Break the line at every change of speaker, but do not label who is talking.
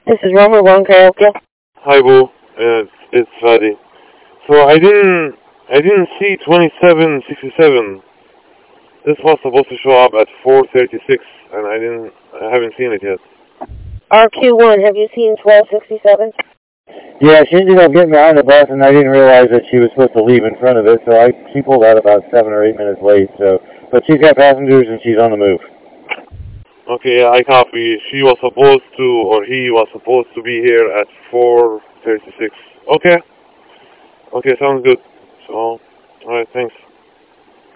This is Rover One. Can I help you?
Hi, Boo. It's Fadi. So I didn't see 2767. This was supposed to show up at 4:36, and I haven't seen it yet.
RQ1, have you seen 1267?
Yeah, she ended up getting behind the bus, and I didn't realize that she was supposed to leave in front of it, so she pulled out about 7 or 8 minutes late. But she's got passengers and she's on the move.
Okay, yeah, I copy. She was supposed to, or he was supposed to be here at 4:36. Okay, sounds good. So, alright, thanks.